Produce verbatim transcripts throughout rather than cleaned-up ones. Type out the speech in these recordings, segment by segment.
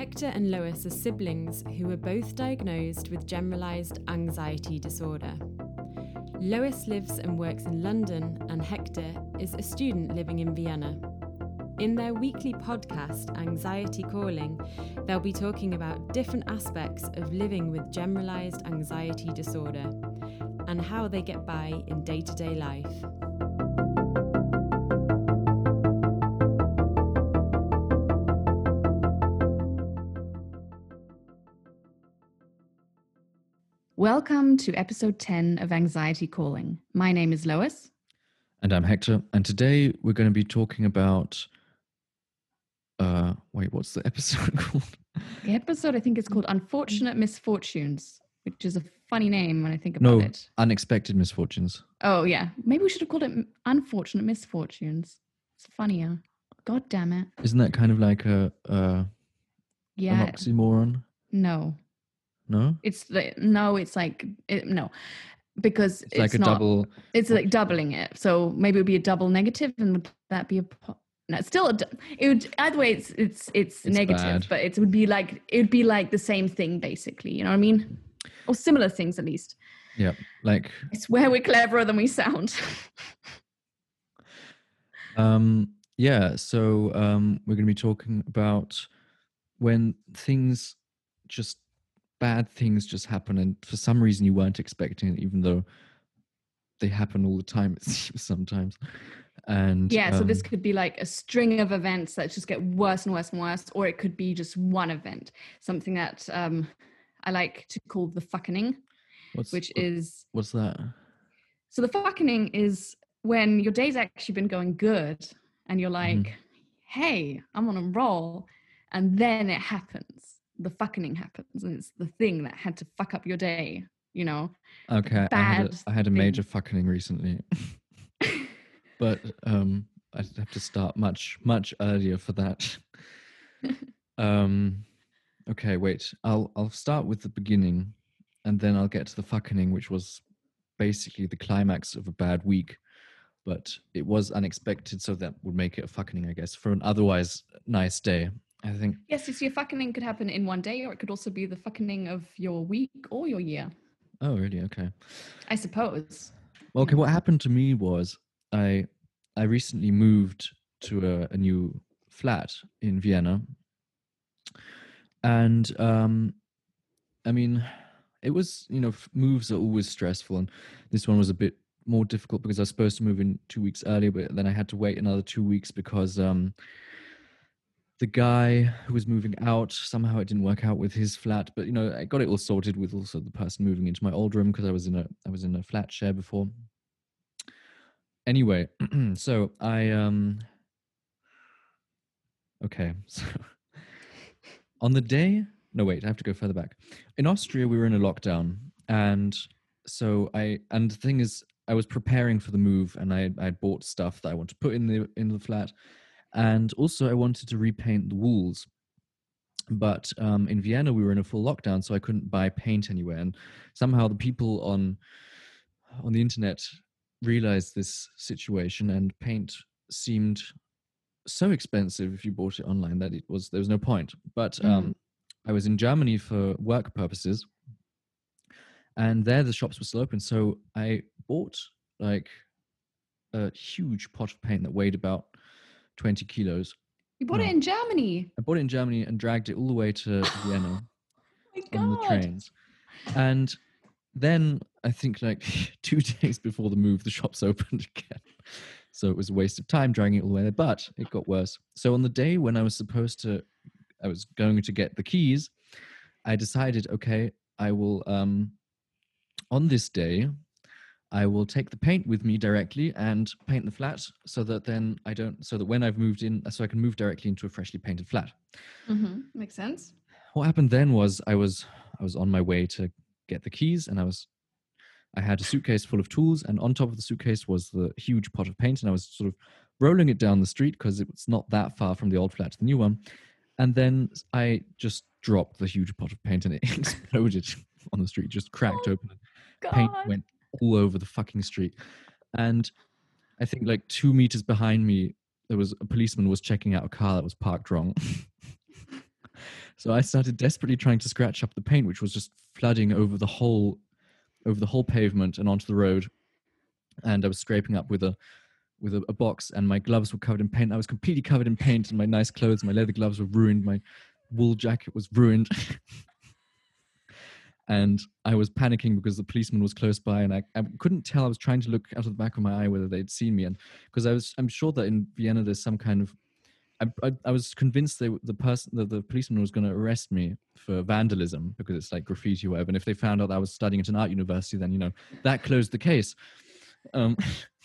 Hector and Lois are siblings who were both diagnosed with generalised anxiety disorder. Lois lives and works in London, and Hector is a student living in Vienna. In their weekly podcast, Anxiety Calling, they'll be talking about different aspects of living with generalised anxiety disorder and how they get by in day-to-day life. Welcome to episode ten of Anxiety Calling. My name is Lois. And I'm Hector. And today we're going to be talking about... Uh, wait, what's the episode called? The episode, I think, is called Unfortunate Misfortunes, which is a funny name when I think about no, it. Unexpected Misfortunes. Oh, yeah. Maybe we should have called it Unfortunate Misfortunes. It's funnier. God damn it. Isn't that kind of like a, uh, yeah. an oxymoron? No. No? It's like, no, it's like, it, no. Because it's, it's like a not, double... It's like doubling it. So maybe it would be a double negative, and would that be a... Po- No, it's still a, it would either way. It's it's it's, it's negative, bad. But it would be like it would be like the same thing basically. You know what I mean? Or similar things at least. Yeah, like I swear we're cleverer than we sound. um, yeah. So um, we're going to be talking about when things just bad things just happen, and for some reason you weren't expecting it, even though they happen all the time. It seems sometimes. And yeah, so um, this could be like a string of events that just get worse and worse and worse, or it could be just one event, something that um, I like to call the fuckening, what's, which what, is... What's that? So the fuckening is when your day's actually been going good, and you're like, mm-hmm. hey, I'm on a roll, and then it happens. The fuckening happens, and it's the thing that had to fuck up your day, you know? Okay, I had a, I had a major fuckening recently. But um, I'd have to start much, much earlier for that. um, okay, wait. I'll I'll start with the beginning, and then I'll get to the fucking, which was basically the climax of a bad week. But it was unexpected, so that would make it a fucking, I guess, for an otherwise nice day, I think. Yes, you see, a fucking could happen in one day, or it could also be the fucking of your week or your year. Oh, really? Okay. I suppose. Well, okay, what happened to me was... I I recently moved to a, a new flat in Vienna, and um, I mean, it was, you know, moves are always stressful, and this one was a bit more difficult because I was supposed to move in two weeks earlier, but then I had to wait another two weeks because um, the guy who was moving out, somehow it didn't work out with his flat, but you know, I got it all sorted with also the person moving into my old room because I was in a I was in a flat share before. Anyway, so I, um, okay, so on the day, no, wait, I have to go further back. In Austria, we were in a lockdown, and so I, and the thing is, I was preparing for the move, and I I bought stuff that I want to put in the in the flat, and also I wanted to repaint the walls. But um, in Vienna, we were in a full lockdown, so I couldn't buy paint anywhere, and somehow the people on on the internet realized this situation, and paint seemed so expensive if you bought it online that it was there was no point. But um, mm. I was in Germany for work purposes, and there the shops were still open. So I bought like a huge pot of paint that weighed about twenty kilos. You bought no. it in Germany? I bought it in Germany and dragged it all the way to Vienna oh on the trains. And then I think like two days before the move, the shops opened again. So it was a waste of time dragging it all the way there, but it got worse. So on the day when I was supposed to, I was going to get the keys, I decided, okay, I will, um, on this day, I will take the paint with me directly and paint the flat so that then I don't, so that when I've moved in, so I can move directly into a freshly painted flat. Mm-hmm. Makes sense. What happened then was I was, I was on my way to get the keys, and I was, I had a suitcase full of tools, and on top of the suitcase was the huge pot of paint, and I was sort of rolling it down the street because it was not that far from the old flat to the new one. And then I just dropped the huge pot of paint, and it exploded on the street, just cracked oh, open. God. Paint went all over the fucking street. And I think like two meters behind me, there was a policeman was checking out a car that was parked wrong. So I started desperately trying to scratch up the paint, which was just flooding over the whole, over the whole pavement and onto the road. And I was scraping up with a, with a, a box, and my gloves were covered in paint. I was completely covered in paint, and my nice clothes, my leather gloves were ruined. My wool jacket was ruined. And I was panicking because the policeman was close by, and I, I couldn't tell. I was trying to look out of the back of my eye whether they'd seen me, and because I was, I'm sure that in Vienna there's some kind of, I, I, I was convinced they, the person, the, the policeman was going to arrest me for vandalism because it's like graffiti or whatever. And if they found out that I was studying at an art university, then you know that closed the case. Um,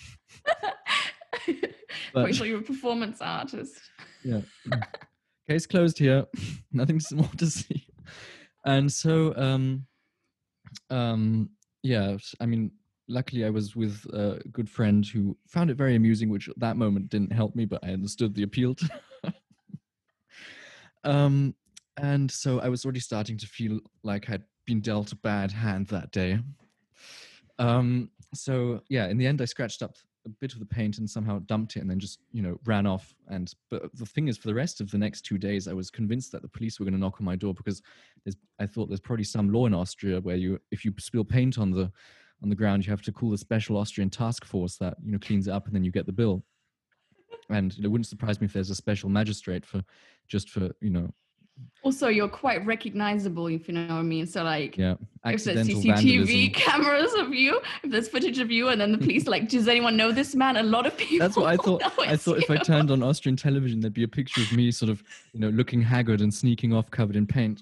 but, Wait till you're a performance artist. Yeah, case closed here. Nothing more to see. And so. Um, Um, yeah, I mean, luckily I was with a good friend who found it very amusing, which at that moment didn't help me, but I understood the appeal. To um, and so I was already starting to feel like I'd been dealt a bad hand that day. Um, so yeah, in the end I scratched up a bit of the paint and somehow dumped it and then just, you know, ran off. And but the thing is, for the rest of the next two days, I was convinced that the police were going to knock on my door because there's, I thought there's probably some law in Austria where you, if you spill paint on the on the ground, you have to call the special Austrian task force that, you know, cleans it up, and then you get the bill. And it wouldn't surprise me if there's a special magistrate for just for, you know. Also, you're quite recognizable, if you know what I mean. So, like, yeah, if there's accidental C C T V vandalism. cameras of you, if there's footage of you, and then the police, like, does anyone know this man? A lot of people. That's what I thought. know I it's thought if you. I turned on Austrian television, there'd be a picture of me, sort of, you know, looking haggard and sneaking off, covered in paint.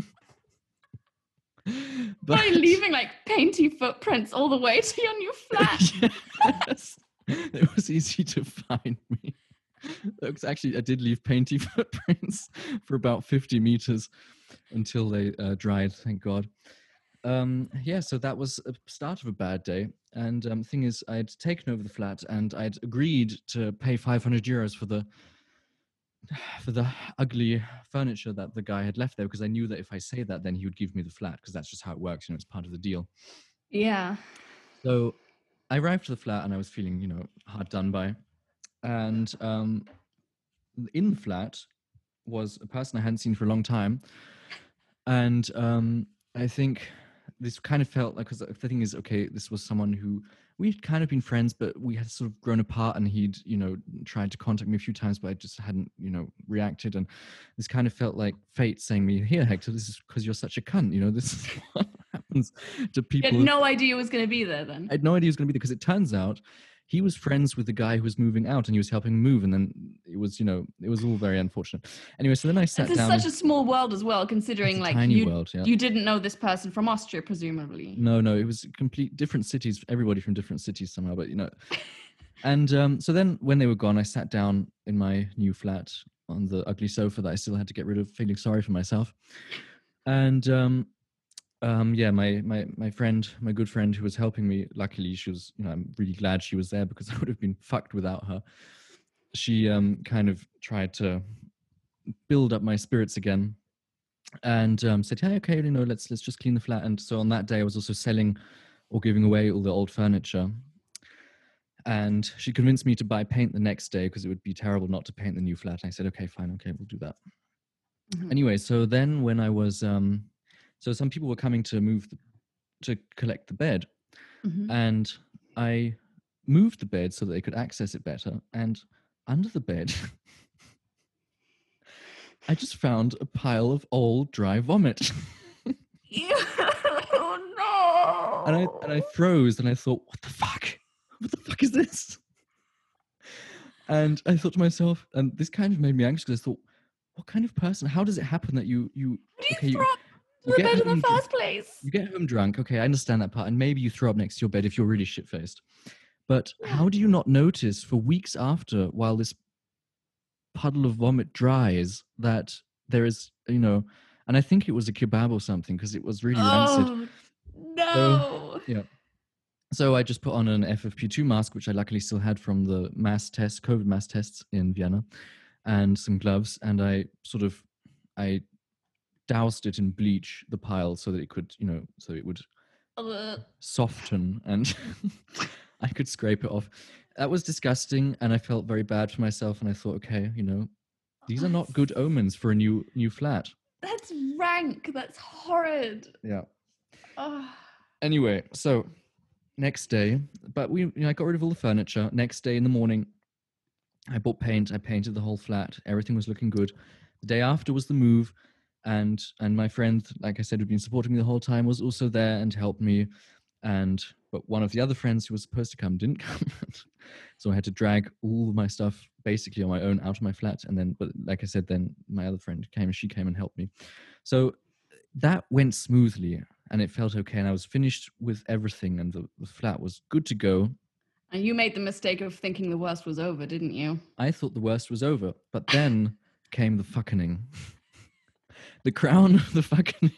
But By leaving like painty footprints all the way to your new flat. Yes, it was easy to find me. Because actually, I did leave painty footprints for about fifty meters until they uh, dried. Thank God. Um, yeah, so that was a start of a bad day. And um, the thing is, I'd taken over the flat, and I'd agreed to pay five hundred euros for the for the ugly furniture that the guy had left there, because I knew that if I say that, then he would give me the flat, because that's just how it works. You know, it's part of the deal. Yeah. So I arrived to the flat, and I was feeling, you know, hard done by. And um, in the flat was a person I hadn't seen for a long time. And um, I think this kind of felt like, because the thing is, okay, this was someone who we'd kind of been friends, but we had sort of grown apart, and he'd, you know, tried to contact me a few times, but I just hadn't, you know, reacted. And this kind of felt like fate saying me, here, Hector, this is because you're such a cunt. You know, this is what happens to people. You had no idea it was going to be there then? I had no idea it was going to be there, because it turns out he was friends with the guy who was moving out, and he was helping him move. And then it was, you know, it was all very unfortunate. Anyway, so then I sat this down. This is such a small world as well, considering It's a like tiny you, world, yeah. you didn't know this person from Austria, presumably. No, no, it was complete different cities, everybody from different cities somehow, but you know. And um, so then when they were gone, I sat down in my new flat on the ugly sofa that I still had to get rid of, feeling sorry for myself. And um, um, yeah, my, my, my friend, my good friend who was helping me, luckily she was, you know, I'm really glad she was there, because I would have been fucked without her. She um, kind of tried to build up my spirits again, and um, said, hey, okay, you know, let's let's just clean the flat. And so on that day, I was also selling or giving away all the old furniture. And she convinced me to buy paint the next day, because it would be terrible not to paint the new flat. And I said, okay, fine, okay, we'll do that. Mm-hmm. Anyway, so then when I was, um, so some people were coming to move, the, to collect the bed. Mm-hmm. And I moved the bed so that they could access it better. And under the bed, I just found a pile of old dry vomit. Oh no! And I and I froze, and I thought, what the fuck? What the fuck is this? And I thought to myself, and this kind of made me anxious, because I thought, what kind of person? How does it happen that you you? How do you okay, throw you, up you the bed in the first place? You get home drunk. Okay, I understand that part, and maybe you throw up next to your bed if you're really shit faced. But yeah. How do you not notice for weeks after, while this puddle of vomit dries, that there is, you know, and I think it was a kebab or something, because it was really rancid. Oh no! So, yeah. So I just put on an F F P two mask, which I luckily still had from the mass test, COVID mass tests in Vienna, and some gloves, and I sort of, I doused it in bleach, the pile, so that it could, you know, so it would uh. soften, and I could scrape it off. That was disgusting, and I felt very bad for myself, and I thought, okay, you know, these are not good omens for a new new flat. That's rank. That's horrid. Yeah. Oh. Anyway, so next day, but we, you know, I got rid of all the furniture. Next day in the morning, I bought paint. I painted the whole flat. Everything was looking good. The day after was the move, and and my friend, like I said, who'd been supporting me the whole time, was also there and helped me. And but one of the other friends who was supposed to come didn't come, so I had to drag all of my stuff basically on my own out of my flat. And then, but like I said, then my other friend came and she came and helped me. So that went smoothly, and it felt okay. And I was finished with everything, and the, the flat was good to go. And you made the mistake of thinking the worst was over, didn't you? I thought the worst was over, but then came the fucking, the crown of the fucking.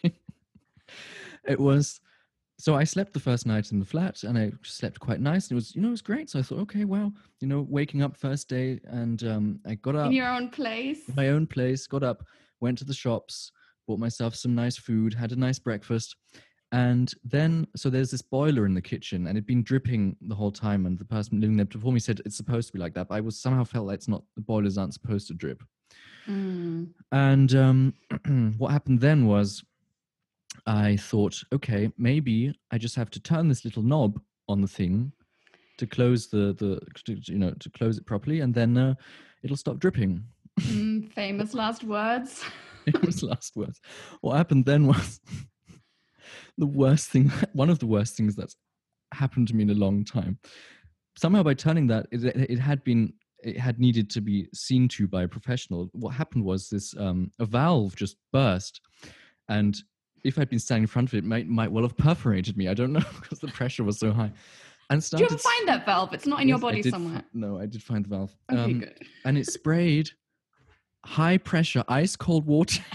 It was, so I slept the first night in the flat, and I slept quite nice. And it was, you know, it was great. So I thought, okay, wow, you know, waking up first day, and um, I got up in your own place, in my own place, got up, went to the shops, bought myself some nice food, had a nice breakfast. And then, so there's this boiler in the kitchen, and it'd been dripping the whole time. And the person living there before me said it's supposed to be like that, but I was somehow felt like it's not. The boilers aren't supposed to drip. Mm. And um, what happened then was, I thought, okay, maybe I just have to turn this little knob on the thing to close the the to, you know to close it properly, and then uh, it'll stop dripping. Mm, famous last words. Famous last words. What happened then was. The worst thing, one of the worst things that's happened to me in a long time. Somehow by turning that, it, it had been, it had needed to be seen to by a professional. What happened was this, um, a valve just burst. And if I'd been standing in front of it, it might, might well have perforated me. I don't know, because the pressure was so high. And started, Did you ever find that valve? It's not in yes, your body did, somewhere. No, I did find the valve. Okay, um, good. And it sprayed high pressure, ice cold water.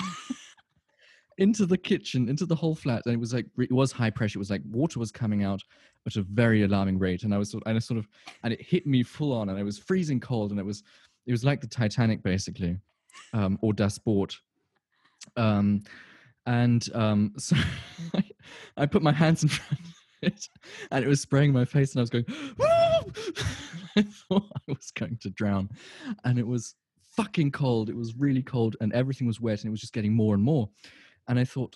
Into the kitchen, into the whole flat, and it was like it was high pressure. It was like water was coming out at a very alarming rate, and I was, and I sort of, and it hit me full on, and I was freezing cold, and it was, it was like the Titanic basically, um, or Das Boot, um, and um, so I, I put my hands in front of it, and it was spraying my face, and I was going, I thought I was going to drown, and it was fucking cold. It was really cold, and everything was wet, and it was just getting more and more. And I thought,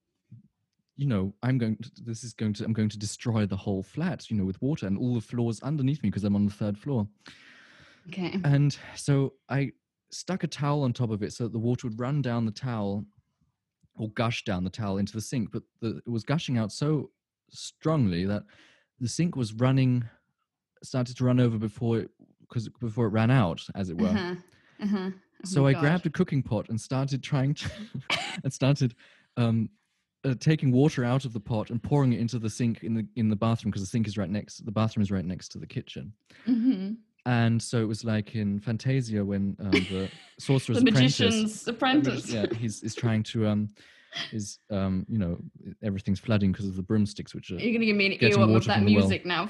you know, I'm going to, this is going to, I'm going to destroy the whole flat, you know, with water and all the floors underneath me because I'm on the third floor. Okay. And so I stuck a towel on top of it so that the water would run down the towel or gush down the towel into the sink. But the, it was gushing out so strongly that the sink was running, started to run over before it, because before it ran out, as it were. Uh-huh. Uh-huh. Oh so I God. grabbed a cooking pot and started trying to, and started um, uh, taking water out of the pot and pouring it into the sink in the in the bathroom, because the sink is right next, the bathroom is right next to the kitchen. Mm-hmm. And so it was like in Fantasia when um, the sorcerer's the apprentice, magician's apprentice. yeah, he's is trying to um, is um, you know, everything's flooding because of the broomsticks, which are. You're gonna give me an getting earworm water of that from the well. music now.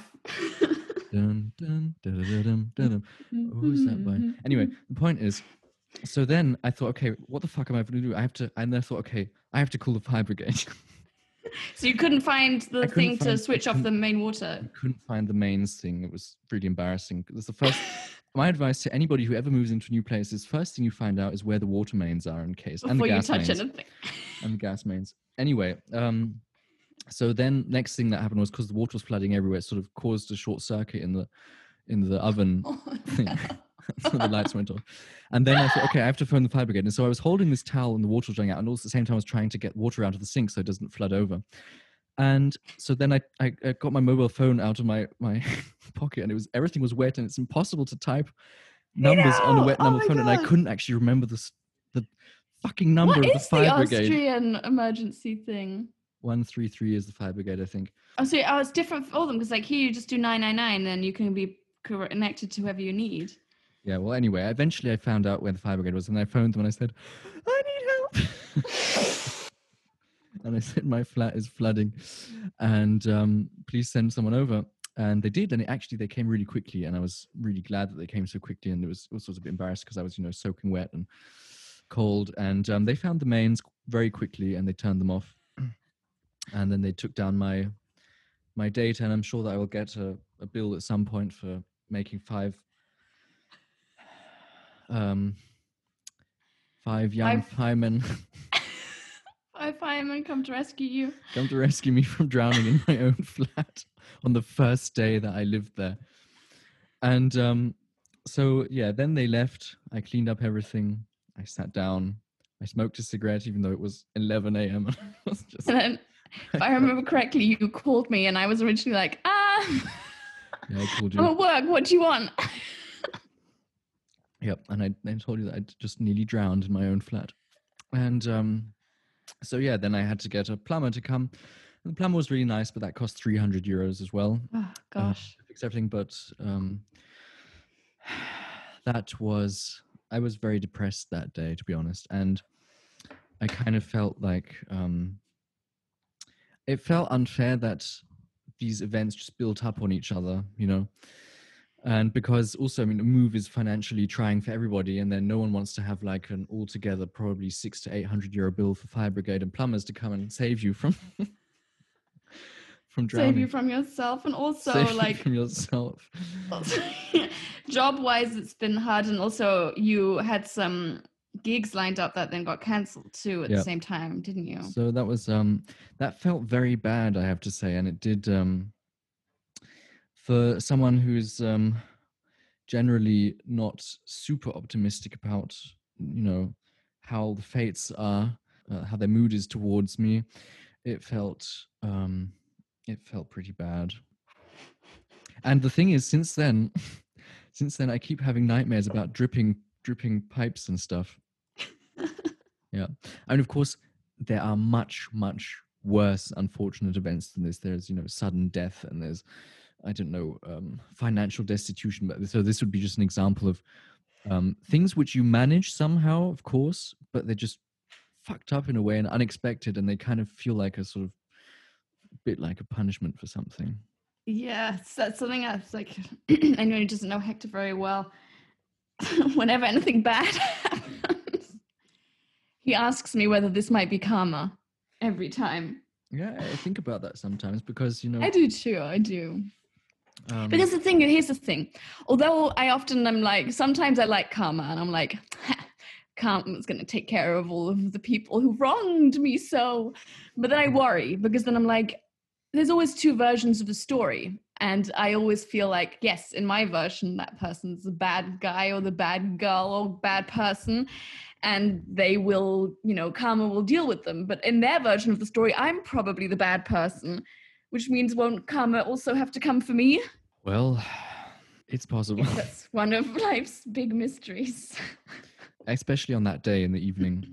Dun, dun, dun, dun, dun, dun, dun. Who's that by? Anyway, the point is, so then I thought, okay, what the fuck am I going to do? I have to, and then I thought, okay, I have to call the fire brigade. So you couldn't find the couldn't thing find- to switch I off the couldn't- main water. I couldn't find the mains thing. It was really embarrassing. It was the first. My advice to anybody who ever moves into a new place is first thing you find out is where the water mains are in case, and the Before you gas touch mains, anything. and the gas mains. Anyway, um, so then next thing that happened was because the water was flooding everywhere, it sort of caused a short circuit in the in the oven Oh, thing. So the lights went off. And then I thought, okay, I have to phone the fire brigade. And so I was holding this towel and the water was running out. And also at the same time, I was trying to get water out of the sink so it doesn't flood over. And so then I, I, I got my mobile phone out of my, my pocket, and it was, everything was wet, and it's impossible to type numbers on a know! wet Oh number my phone. And I God. couldn't actually remember the, s- the fucking number What of the is fire the brigade. Austrian emergency thing? one three three is the fire brigade, I think. Oh, so oh, it's different for all of them, because like here you just do nine nine nine, and you can be connected to whoever you need. Yeah, well, anyway, eventually I found out where the fire brigade was, and I phoned them and I said, I need help. And I said, my flat is flooding, and um, please send someone over. And they did, and it actually, they came really quickly, and I was really glad that they came so quickly, and it was also a bit embarrassed because I was, you know, soaking wet and cold. And um, they found the mains very quickly, and they turned them off. And then they took down my my data, and I'm sure that I will get a, a bill at some point for making five um five young Five- firemen Why firemen come to rescue you? Come to rescue me from drowning in my own flat on the first day that I lived there. And um, so, yeah, then they left. I cleaned up everything. I sat down. I smoked a cigarette, even though it was eleven a.m. And I was just, And then, if I remember correctly, you called me and I was originally like, ah, yeah, I called I'm you. at work. What do you want? Yep. And I, I told you that I'd just nearly drowned in my own flat. And um, so, yeah, then I had to get a plumber to come. And the plumber was really nice, but that cost three hundred euros as well. Oh, gosh. Uh, fix everything. But um, that was, I was very depressed that day, to be honest. And I kind of felt like um, it felt unfair that these events just built up on each other, you know. And because also, I mean, the move is financially trying for everybody, and then no one wants to have like an altogether probably six to eight hundred euro bill for fire brigade and plumbers to come and save you from from drowning. Save you from yourself, and also Save you like from yourself. job wise, it's been hard, and also you had some gigs lined up that then got cancelled too at Yep. the same time, didn't you? So that was um that felt very bad, I have to say, and it did um for someone who's um generally not super optimistic about, you know, how the fates are, uh, how their mood is towards me. It felt um it felt pretty bad. And the thing is, since then, since then I keep having nightmares about dripping dripping pipes and stuff. Yeah. And of course, there are much, much worse unfortunate events than this. There's, you know, sudden death, and there's, I don't know, um, financial destitution. But so this would be just an example of um, things which you manage somehow, of course, but they're just fucked up in a way and unexpected, and they kind of feel like a sort of bit like a punishment for something. Yes, that's something else. Like, anyone who doesn't know Hector very well, whenever anything bad happens, he asks me whether this might be karma every time. Yeah, I think about that sometimes because, you know, I do too, I do. um, Because the thing, here's the thing. Although I often am like, sometimes I like karma and I'm like, karma's going to take care of all of the people who wronged me so. But then I worry because then I'm like, there's always two versions of the story. And I always feel like, yes, in my version, that person's the bad guy or the bad girl or bad person. And they will, you know, karma will deal with them. But in their version of the story, I'm probably the bad person, which means won't karma also have to come for me? well, it's possible. Yes, that's one of life's big mysteries. Especially on that day in the evening,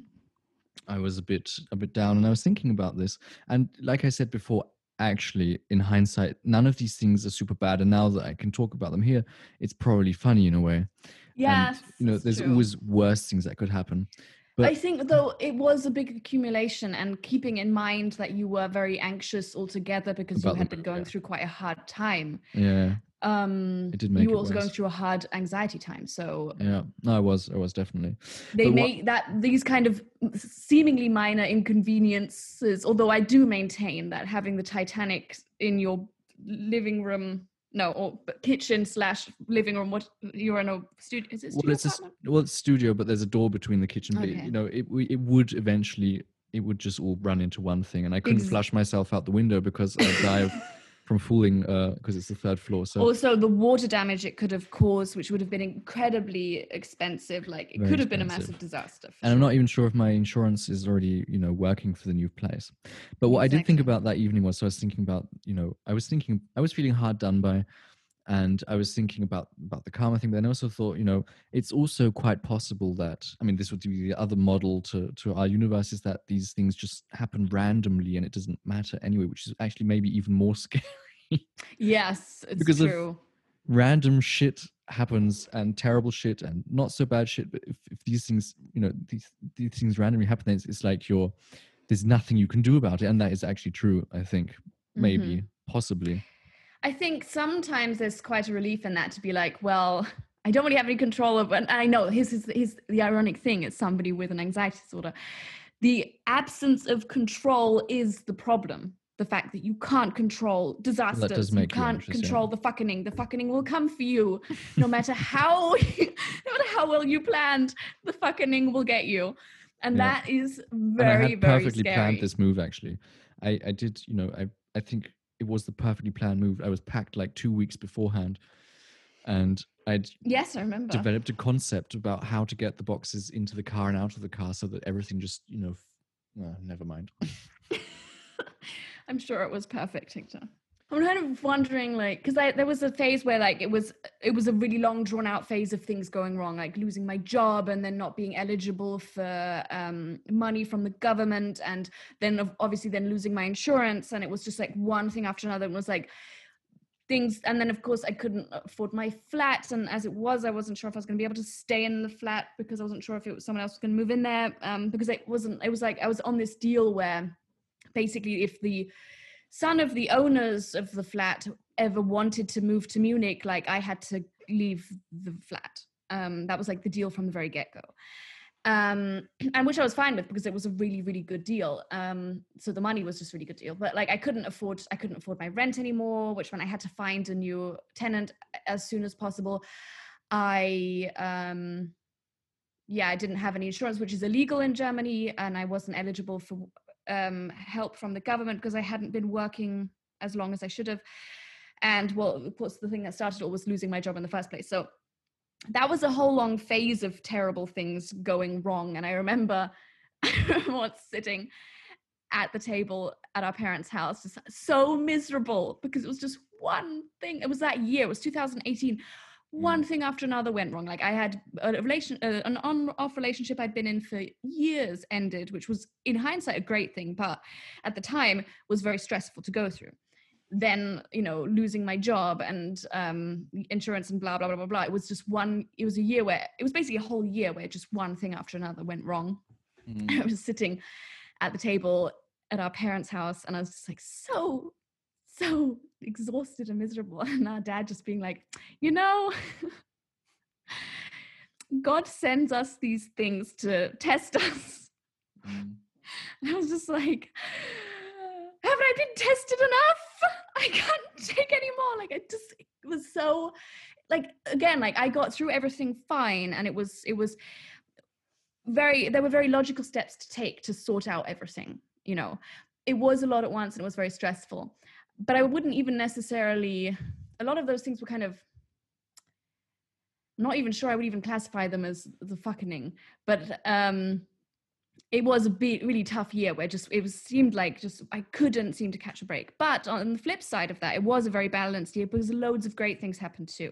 I was a bit a bit down, and I was thinking about this. And like I said before, actually, in hindsight, none of these things are super bad. And now that I can talk about them here, it's probably funny in a way. Yes, And, you know, that's there's true. always worse things that could happen. But I think, though, it was a big accumulation, and keeping in mind that you were very anxious altogether because you About the had been move, going yeah. through quite a hard time. yeah, Um, It did make you were it also going worse. through a hard anxiety time. So yeah, no, I was, I was definitely. they But what- make that these kind of seemingly minor inconveniences, although I do maintain that having the Titanic in your living room, no, or kitchen slash living room, what you're in a studio, is it studio Well, it's a, s- apartment? well, it's studio, but there's a door between the kitchen. But Okay. you know, it we- it would eventually, it would just all run into one thing, and I couldn't Ex- flush myself out the window because I'd die of, from falling because it's the third floor. So Also, the water damage it could have caused, which would have been incredibly expensive, like it Very could have been a expensive. massive disaster. for and I'm sure. not even sure if my insurance is already, you know, working for the new place. But what I did think Exactly. about that evening was, so I was thinking about, you know, I was thinking, I was feeling hard done by, and I was thinking about about the karma thing. But then I also thought, you know, it's also quite possible that, I mean, this would be the other model to to our universe, is that these things just happen randomly and it doesn't matter anyway, which is actually maybe even more scary. Yes, it's Because of- true. Random shit happens, and terrible shit and not so bad shit. But if, if these things, you know, these these things randomly happen, then it's, it's like you're there's nothing you can do about it, and that is actually true. I think maybe, Mm-hmm. possibly. I think sometimes there's quite a relief in that to be like, well, I don't really have any control of, and I know here's, here's, here's the ironic thing, it's somebody with an anxiety disorder. The absence of control is the problem. The fact that you can't control disasters, does you make you can't anxious, yeah. control the fucking, the fucking will come for you, no matter how, no matter how well you planned, the fucking will get you. And Yeah. that is And I very, had very perfectly scary. planned this move, actually. I, I did, you know, I, I think it was the perfectly planned move. I was packed like two weeks beforehand, and I'd Yes, I remember. developed a concept about how to get the boxes into the car and out of the car so that everything just, you know, f- uh, never mind. I'm sure it was perfect, Hector. I'm kind of wondering, like, because there was a phase where, like, it was it was a really long, drawn-out phase of things going wrong, like losing my job and then not being eligible for um, money from the government, and then ov- obviously then losing my insurance, and it was just like one thing after another. It was like things, and then of course I couldn't afford my flat, and as it was, I wasn't sure if I was going to be able to stay in the flat because I wasn't sure if it was someone else was going to move in there, um, because it wasn't. It was like I was on this deal where basically if the son of the owners of the flat ever wanted to move to Munich, like I had to leave the flat. Um, that was like the deal from the very get-go. Um, and which I was fine with because it was a really, really good deal. Um, so the money was just a really good deal, but like I couldn't afford, I couldn't afford my rent anymore, which meant I had to find a new tenant as soon as possible. I, um, yeah, I didn't have any insurance, which is illegal in Germany, and I wasn't eligible for um, help from the government because I hadn't been working as long as I should have. And well, of course, the thing that started all was losing my job in the first place. So that was a whole long phase of terrible things going wrong. And I remember once sitting at the table at our parents' house, just so miserable because it was just one thing. It was that year, it was two thousand eighteen. One thing after another went wrong. Like I had a relation, uh, an on-off relationship I'd been in for years ended, which was in hindsight a great thing, but at the time was very stressful to go through. Then, you know, losing my job and um, insurance and blah, blah, blah, blah, blah. It was just one, it was a year where, it was basically a whole year where just one thing after another went wrong. Mm. I was sitting at the table at our parents' house and I was just like, so, so exhausted and miserable. And our dad just being like, you know, God sends us these things to test us. Mm. And I was just like, haven't I been tested enough? I can't take any more. Like, I just it was so, like, again, like I got through everything fine. And it was, it was very, there were very logical steps to take to sort out everything, you know. It was a lot at once and it was very stressful. But I wouldn't even necessarily, a lot of those things were kind of, I'm not even sure I would even classify them as the fucking, but um, it was a bit, really tough year where just, it was seemed like just, I couldn't seem to catch a break. But on the flip side of that, it was a very balanced year because loads of great things happened too.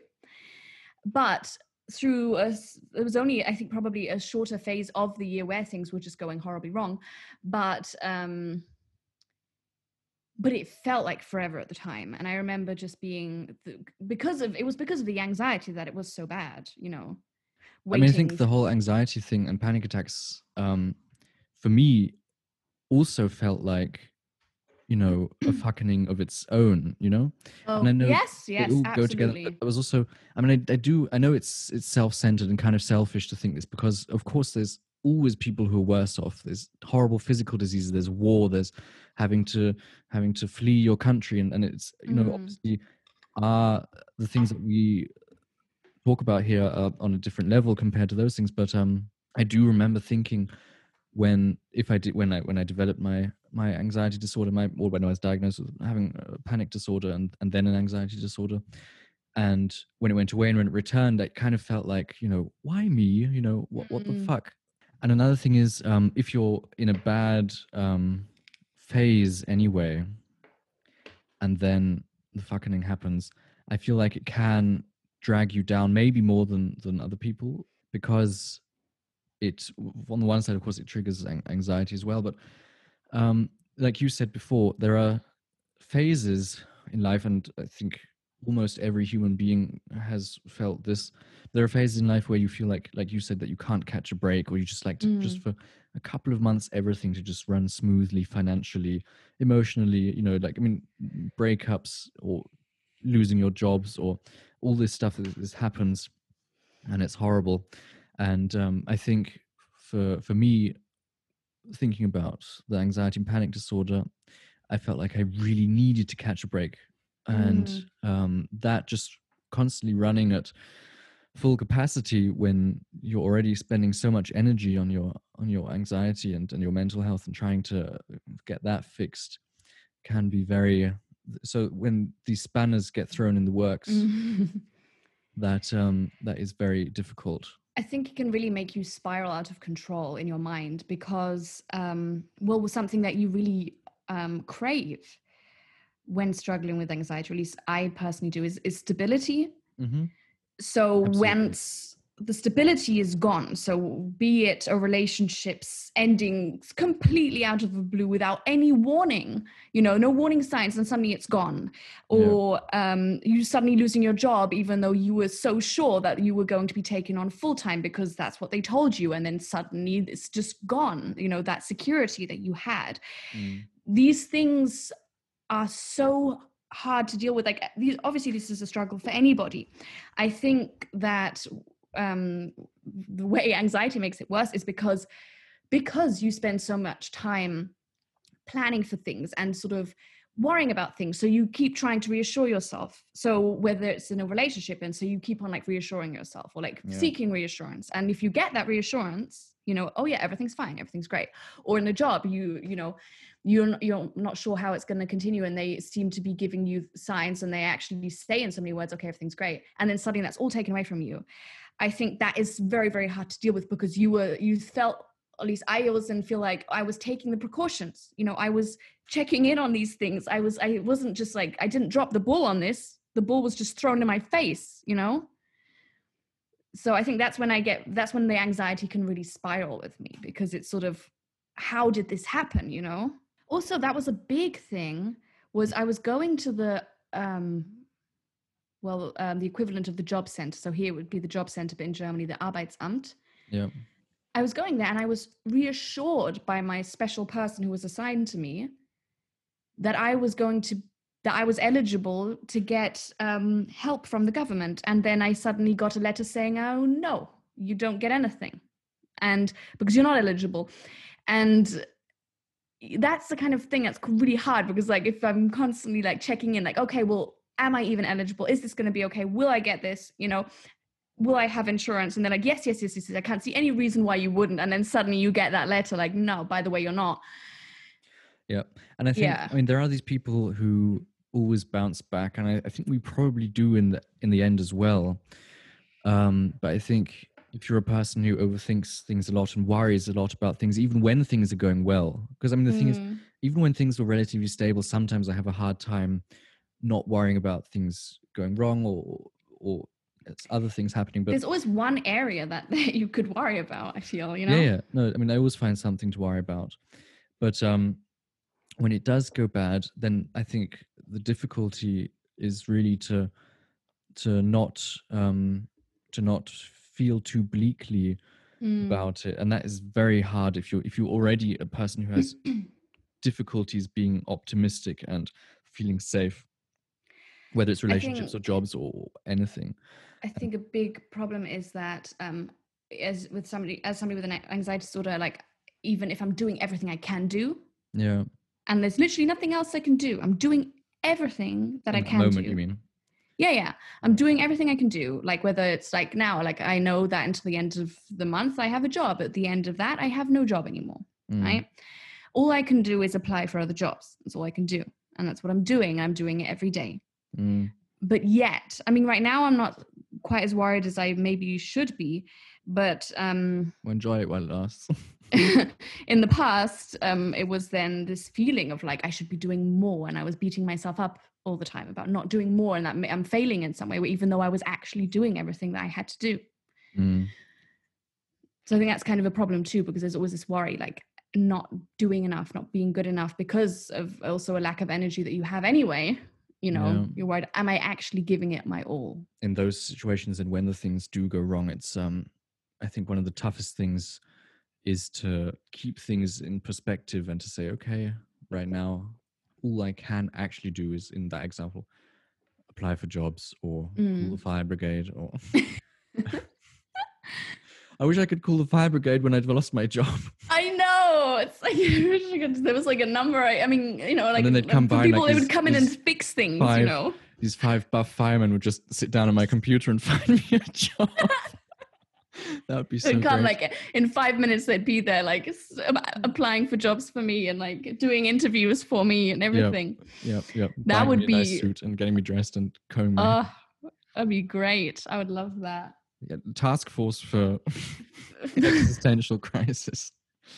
But through a, it was only, I think probably a shorter phase of the year where things were just going horribly wrong. But, um, but it felt like forever at the time. And I remember just being, because of, it was because of the anxiety that it was so bad, you know. I mean, I think the whole anxiety thing and panic attacks, um, for me, also felt like, you know, a fucking of its own, you know? Oh, and I know yes, yes, they all absolutely. go together. It was also, I mean, I, I do, I know it's it's self-centered and kind of selfish to think this because, of course, there's always people who are worse off. There's horrible physical diseases, there's war, there's having to having to flee your country. And, and it's, you know, mm. obviously, uh, the things that we talk about here are on a different level compared to those things. But um, I do remember thinking, when if I did when I when I developed my my anxiety disorder, my or when I was diagnosed with having a panic disorder and and then an anxiety disorder, and when it went away and when it returned, I kind of felt like, you know, why me? You know, what what mm. the fuck? And another thing is, um, if you're in a bad um, phase anyway, and then the fucking happens, I feel like it can drag you down, maybe more than than other people, because it, on the one side, of course, it triggers anxiety as well. But um, like you said before, there are phases in life, and I think almost every human being has felt this. There are phases in life where you feel like, like you said, that you can't catch a break, or you just like to, mm. just for a couple of months, everything to just run smoothly, financially, emotionally, you know, like, I mean, breakups or losing your jobs or all this stuff that this happens, and it's horrible. And um, I think for for me, thinking about the anxiety and panic disorder, I felt like I really needed to catch a break. And mm. um, that just constantly running at full capacity when you're already spending so much energy on your on your anxiety and, and your mental health, and trying to get that fixed can be very, so when these spanners get thrown in the works, that um that is very difficult. I think it can really make you spiral out of control in your mind, because, um, well, something that you really um, crave when struggling with anxiety, or at least I personally do, is, is stability. Mm-hmm. So Absolutely. once the stability is gone, so be it a relationship's ending completely out of the blue without any warning, you know, no warning signs, and suddenly it's gone. Or yeah. um, you suddenly losing your job, even though you were so sure that you were going to be taken on full time because that's what they told you. And then suddenly it's just gone, you know, that security that you had. Mm. These things are so hard to deal with. Like, these, obviously this is a struggle for anybody. I think that um, the way anxiety makes it worse is because, because you spend so much time planning for things and sort of worrying about things. So you keep trying to reassure yourself. So whether it's in a relationship, and so you keep on like reassuring yourself, or like yeah. seeking reassurance. And if you get that reassurance, you know, oh yeah, everything's fine, everything's great. Or in a job, you, you know, you're, you're not sure how it's going to continue, and they seem to be giving you signs, and they actually say in so many words, okay, everything's great. And then suddenly that's all taken away from you. I think that is very, very hard to deal with, because you were, you felt, at least I always didn't feel like I was taking the precautions. You know, I was checking in on these things. I was, I wasn't just like, I didn't drop the ball on this. The ball was just thrown in my face, you know? So I think that's when I get, that's when the anxiety can really spiral with me, because it's sort of, how did this happen, you know? Also, that was a big thing, was I was going to the, um, well, um, the equivalent of the job center. So here it would be the job center, but in Germany, the Arbeitsamt. Yeah. I was going there, and I was reassured by my special person who was assigned to me that I was going to, that I was eligible to get um, help from the government. And then I suddenly got a letter saying, oh no, you don't get anything. And because you're not eligible. And that's the kind of thing that's really hard, because like, if I'm constantly like checking in, like, okay, well, am I even eligible? Is this going to be okay? Will I get this? You know, will I have insurance? And they're like, yes, yes, yes, yes, yes. I can't see any reason why you wouldn't. And then suddenly you get that letter like, no, by the way, you're not. Yeah. And I think, yeah. I mean, there are these people who always bounce back. And I, I think we probably do in the, in the end as well. Um, but I think if you're a person who overthinks things a lot and worries a lot about things, even when things are going well, because I mean, the mm. thing is, even when things are relatively stable, sometimes I have a hard time not worrying about things going wrong, or, or, it's other things happening. But there's always one area that, that you could worry about, I feel, you know? Yeah, yeah. No, I mean, I always find something to worry about. But um, when it does go bad, then I think the difficulty is really to to not um, to not feel too bleakly mm. about it. And that is very hard if you're if you're already a person who has difficulties being optimistic and feeling safe, whether it's relationships think, or jobs or anything. I think a big problem is that um, as with somebody, as somebody with an anxiety disorder, like, even if I'm doing everything I can do, yeah, and there's literally nothing else I can do, I'm doing everything that In I can that moment, do. You mean? Yeah, yeah. I'm doing everything I can do. Like, whether it's like now, like I know that until the end of the month I have a job. At the end of that, I have no job anymore. Mm. Right? All I can do is apply for other jobs. That's all I can do, and that's what I'm doing. I'm doing it every day. Mm. But yet, I mean, right now I'm not quite as worried as I maybe should be, but um well, enjoy it while it lasts. In the past, um it was then this feeling of like I should be doing more, and I was beating myself up all the time about not doing more, and that I'm failing in some way, even though I was actually doing everything that I had to do. Mm. So I think that's kind of a problem too, because there's always this worry, like not doing enough, not being good enough, because of also a lack of energy that you have anyway. You know, yeah. You're worried, am I actually giving it my all? In those situations, and when the things do go wrong, it's, um, I think one of the toughest things is to keep things in perspective and to say, okay, right now, all I can actually do is, in that example, apply for jobs or mm. call the fire brigade. Or I wish I could call the fire brigade when I'd lost my job. I know. It's like, there was like a number. I, I mean, you know, like and then they'd come by people, like they would come in and fix things, five, you know. these five buff firemen would just sit down on my computer and find me a job. That would be so It can't, great. like, in five minutes they'd be there, like, s- applying for jobs for me and like doing interviews for me and everything. Yep, yep. That Buying would me a nice be- suit and getting me dressed and combing my hair. Oh, that'd be great. I would love that. Yeah, task force for existential crisis.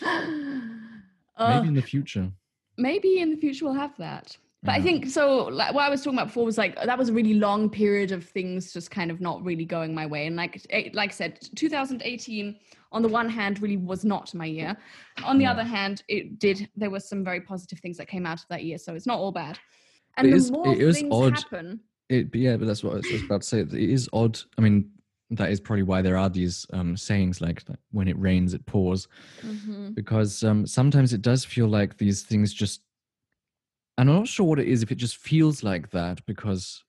Oh, Maybe in the future. maybe in the future we'll have that. But I Yeah. think so. Like, what I was talking about before was like that was a really long period of things just kind of not really going my way. And like, eh, like I said, two thousand eighteen on the one hand really was not my year. On the No. other hand, it did. There were some very positive things that came out of that year, so it's not all bad. And It the is- more it is things odd. happen, It, but yeah, but that's what I was just about to say. It is odd. I mean, that is probably why there are these um, sayings like that, when it rains, it pours. Mhm. Because um, sometimes it does feel like these things just. And I'm not sure what it is, if it just feels like that, because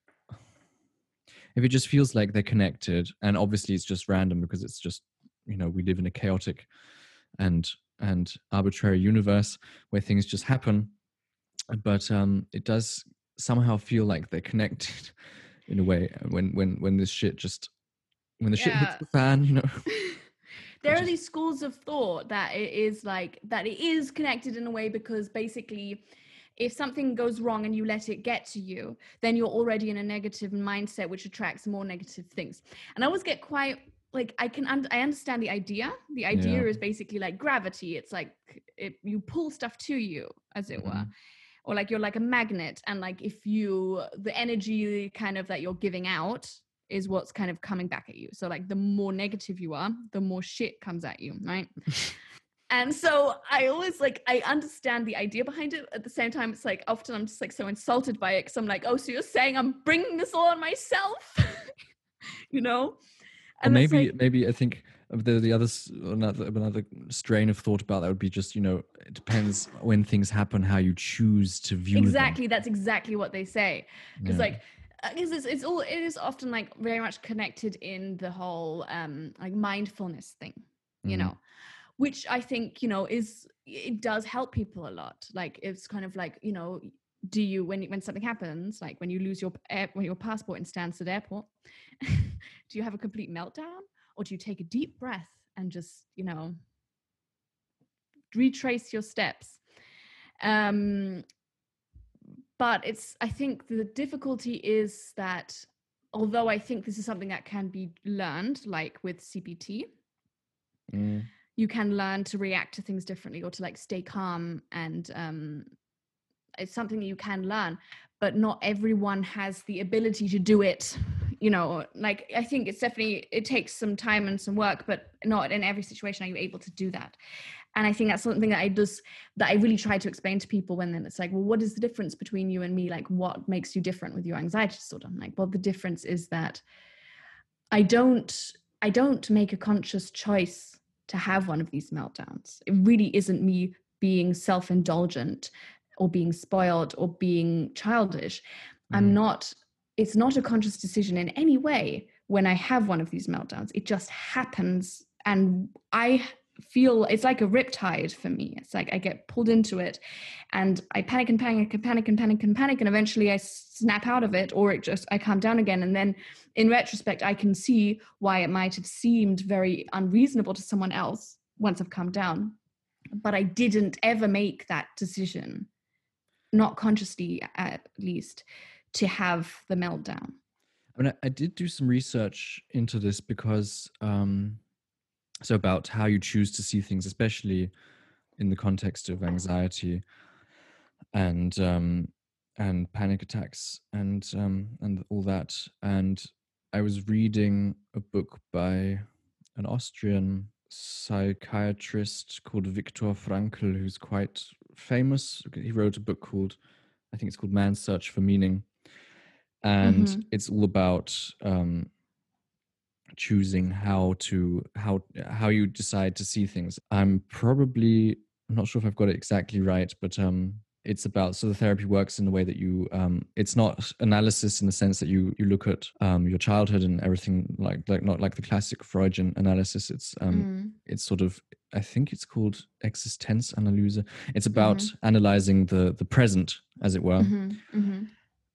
if it just feels like they're connected, and obviously it's just random because it's just, you know, we live in a chaotic and and arbitrary universe where things just happen. But um, it does somehow feel like they're connected in a way when when when this shit just when the shit hits Yeah. the fan, you know. there are just- these schools of thought that it is like that it is connected in a way, because basically if something goes wrong and you let it get to you, then you're already in a negative mindset, which attracts more negative things. And I always get quite like, I can un- I understand the idea. The idea Yeah. is basically like gravity. It's like it, you pull stuff to you, as it were. Mhm. Or like you're like a magnet, and like if you the energy kind of that you're giving out is what's kind of coming back at you. So like the more negative you are, the more shit comes at you, right? And so I always like, I understand the idea behind it. At the same time, it's like often I'm just like so insulted by it, because I'm like, oh, so you're saying I'm bringing this all on myself, you know? Or And it's maybe like, maybe I think the the other s- another another strain of thought about that would be just, you know, it depends when things happen how you choose to view them. exactly, that's exactly what they say. Because Yeah. like, because it's, it's all, it is often like very much connected in the whole um like mindfulness thing, you Mhm. know, which I think, you know, is, it does help people a lot. Like it's kind of like, you know, do you, when when something happens, like when you lose your air, when your passport in Stansted Airport, do you have a complete meltdown, or do you take a deep breath and just, you know, retrace your steps? Um, but it's, I think the difficulty is that although I think this is something that can be learned, like with C B T, Mm. you can learn to react to things differently, or to like stay calm, and um, it's something that you can learn, but not everyone has the ability to do it. You know, like I think it's definitely, it takes some time and some work, but not in every situation are you able to do that. And I think that's something that I just, that I really try to explain to people when then it's like, well, what is the difference between you and me? Like, what makes you different with your anxiety disorder? I'm like, well, the difference is that I don't, I don't make a conscious choice to have one of these meltdowns. It really isn't me being self-indulgent or being spoiled or being childish. I'm Mhm. not, it's not a conscious decision in any way when I have one of these meltdowns. It just happens, and I feel it's like a riptide for me. It's like I get pulled into it, and I panic and panic and panic and panic and panic, and eventually I snap out of it, or it just, I calm down again. And then in retrospect, I can see why it might have seemed very unreasonable to someone else once I've calmed down. But I didn't ever make that decision, not consciously at least, to have the meltdown. I mean, I, I did do some research into this because, um, so about how you choose to see things, especially in the context of anxiety and um, and panic attacks and um, and all that. And I was reading a book by an Austrian psychiatrist called Viktor Frankl, who's quite famous. He wrote a book called, I think it's called Man's Search for Meaning. And Mhm. it's all about um, choosing how to how how you decide to see things. I'm probably I'm not sure if I've got it exactly right, but um, it's about, so the therapy works in the way that you um, it's not analysis in the sense that you you look at um, your childhood and everything, like like not like the classic Freudian analysis. It's um, Mm. it's sort of, I think it's called Existenzanalyse. It's about analyzing the the present, as it were. Mhm. Mhm.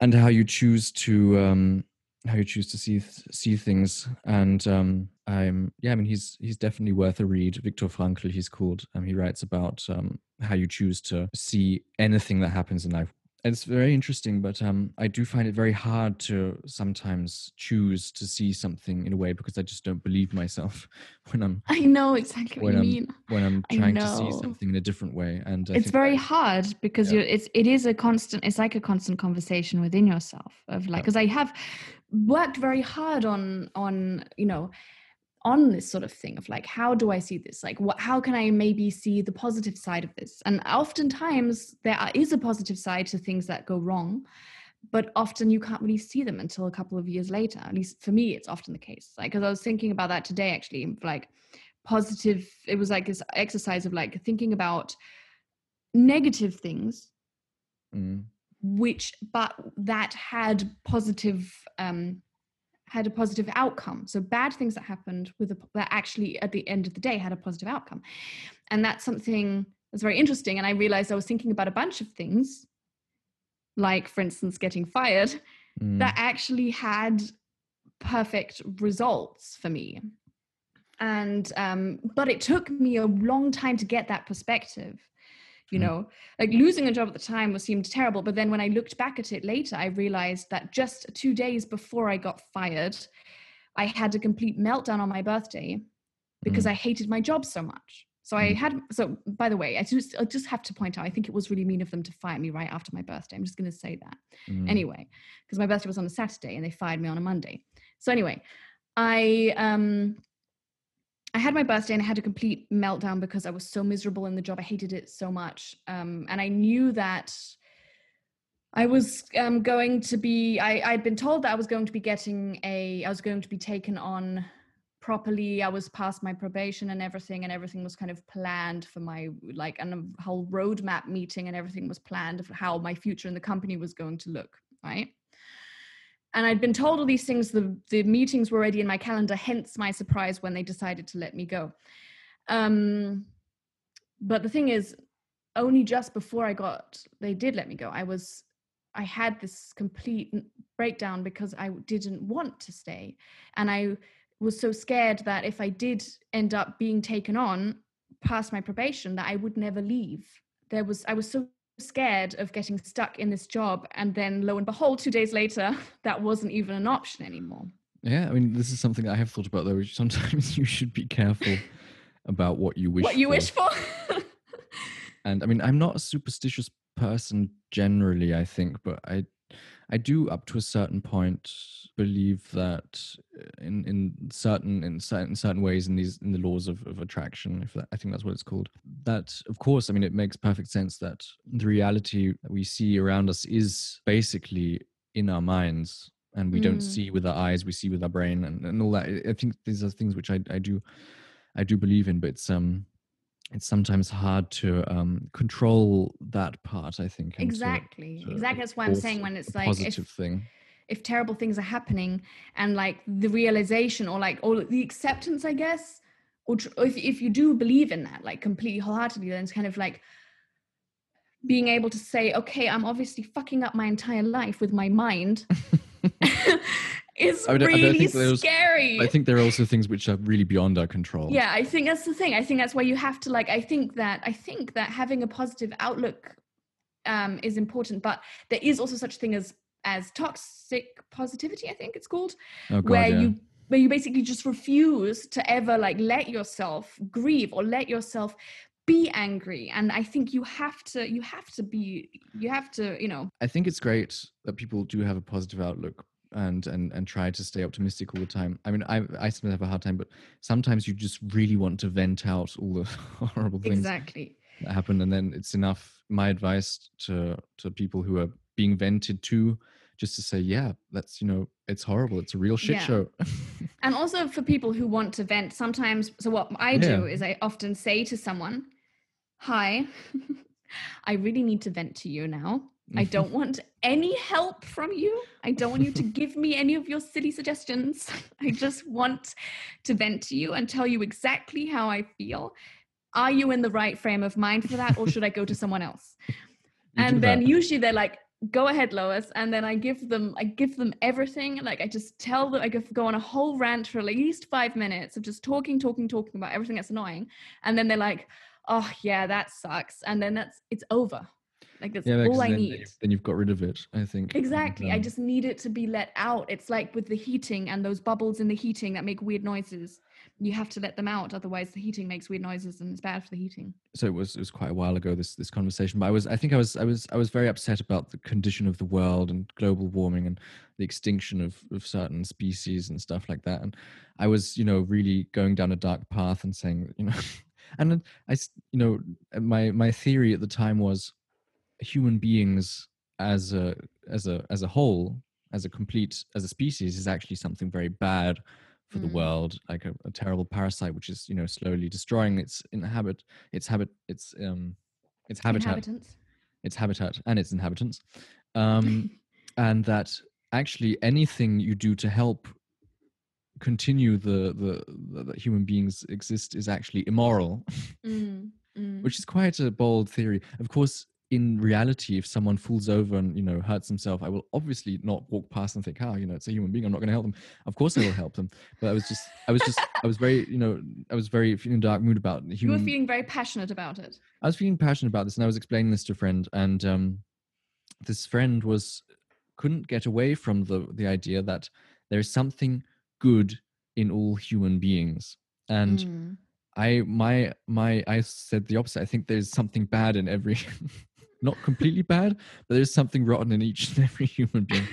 and how you choose to um, how you choose to see see things. And um, I'm yeah, I mean, he's he's definitely worth a read. Viktor Frankl, he's called. Um, he writes about um, how you choose to see anything that happens in life. It's very interesting, but um, I do find it very hard to sometimes choose to see something in a way because I just don't believe myself when I'm. I know exactly what when you I'm mean. when I'm I trying to see know. something in a different way, and I It's think very that- hard because Yeah. you're it's it is a constant it's like a constant conversation within yourself of like, Yeah. because I have worked very hard on on you know on this sort of thing of like, how do I see this, like what how can I maybe see the positive side of this. And oftentimes there are, is a positive side to things that go wrong, but often you can't really see them until a couple of years later. At least for me, it's often the case. Like, because I was thinking about that today, actually, like positive, it was like this exercise of like thinking about negative things, Mm. which, but that had positive, um, had a positive outcome. So bad things that happened with a, that actually at the end of the day had a positive outcome. And that's something that's very interesting. And I realized I was thinking about a bunch of things, like, for instance, getting fired, Mm. that actually had perfect results for me. And, um, but it took me a long time to get that perspective, you Mm. know, like losing a job at the time was seemed terrible. But then when I looked back at it later, I realized that just two days before I got fired, I had a complete meltdown on my birthday because Mm. I hated my job so much. So I Mm. had, so by the way, I just, I just have to point out, I think it was really mean of them to fire me right after my birthday. I'm just going to say that. Mm. Anyway, because my birthday was on a Saturday and they fired me on a Monday. So anyway, I, um, I had my birthday and I had a complete meltdown because I was so miserable in the job. I hated it so much. Um, and I knew that I was um, going to be, I, I'd been told that I was going to be getting a, I was going to be taken on properly. I was past my probation and everything, and everything was kind of planned for my, like, and a whole roadmap meeting and everything was planned of how my future in the company was going to look, right? And I'd been told all these things, the, the meetings were already in my calendar, hence my surprise when they decided to let me go. Um, but the thing is, only just before I got, they did let me go, I was, I had this complete breakdown because I didn't want to stay. And I was so scared that if I did end up being taken on past my probation, that I would never leave. There was, I was so scared of getting stuck in this job, and then lo and behold, two days later that wasn't even an option anymore. Yeah, I mean, this is something I have thought about though. Which sometimes you should be careful about what you wish What you for. wish for. And I mean, I'm not a superstitious person generally, I think, but I I do up to a certain point believe that in in certain in certain certain ways in these in the laws of, of attraction, if that, I think that's what it's called, that of course, I mean, it makes perfect sense that the reality that we see around us is basically in our minds, and we mm. don't see with our eyes, we see with our brain, and, and all that. I think these are things which I, I do I do believe in, but it's um it's sometimes hard to um, control that part, I think. Exactly. To, to exactly. That's what I'm saying when it's like positive if, thing. if terrible things are happening and like the realization or like or the acceptance, I guess, or, tr- or if, if you do believe in that, like completely wholeheartedly, then it's kind of like being able to say, okay, I'm obviously fucking up my entire life with my mind. It's I mean, really I scary. I think there are also things which are really beyond our control. Yeah, I think that's the thing. I think that's why you have to like, I think that, I think that having a positive outlook um, is important, but there is also such a thing as, as toxic positivity, I think it's called, oh, God, where yeah. you, where you basically just refuse to ever like let yourself grieve or let yourself be angry. And I think you have to, you have to be, you have to, you know. I think it's great that people do have a positive outlook and and and try to stay optimistic all the time. I mean, I I sometimes have a hard time, but sometimes you just really want to vent out all the horrible things exactly. that happen, and then it's enough. My advice to to people who are being vented to, just to say, yeah, that's, you know, it's horrible. It's a real shit yeah. show. And also for people who want to vent, sometimes, so what I do yeah. is I often say to someone, hi, I really need to vent to you now. I don't want any help from you. I don't want you to give me any of your silly suggestions. I just want to vent to you and tell you exactly how I feel. Are you in the right frame of mind for that, or should I go to someone else? You and then that. usually they're like, go ahead, Lois. And then I give them, I give them everything. Like I just tell them, I go on a whole rant for at least five minutes of just talking, talking, talking about everything that's annoying. And then they're like, oh yeah, that sucks. And then that's, it's over. Like that's Yeah, all I then, need. Then you've, then you've got rid of it, I think. Exactly. And, um, I just need it to be let out. It's like with the heating and those bubbles in the heating that make weird noises. You have to let them out, otherwise the heating makes weird noises and it's bad for the heating. So it was it was quite a while ago, this this conversation, but I was I think I was I was I was very upset about the condition of the world and global warming and the extinction of of certain species and stuff like that. And I was, you know, really going down a dark path and saying, you know, and then I s- you know, my my theory at the time was human beings as a as a as a whole, as a complete as a species, is actually something very bad for the Mm. world, like a, a terrible parasite which is, you know, slowly destroying its inhabit its habit its um its habitat Inhabitants. its habitat and its inhabitants, um and that actually anything you do to help continue the the, the that human beings exist is actually immoral. Mm, mm. Which is quite a bold theory. Of course, in reality, if someone falls over and, you know, hurts himself, I will obviously not walk past and think, ah, you know, it's a human being, I'm not going to help them. Of course I will help them. But I was just, I was just, I was very, you know, I was very in a dark mood about You human. were feeling very passionate about it. I was feeling passionate about this, and I was explaining this to a friend, and um, this friend was couldn't get away from the the idea that there is something good in all human beings, and Mm. I my my I said the opposite. I think there's something bad in every, not completely bad, but there's something rotten in each and every human being.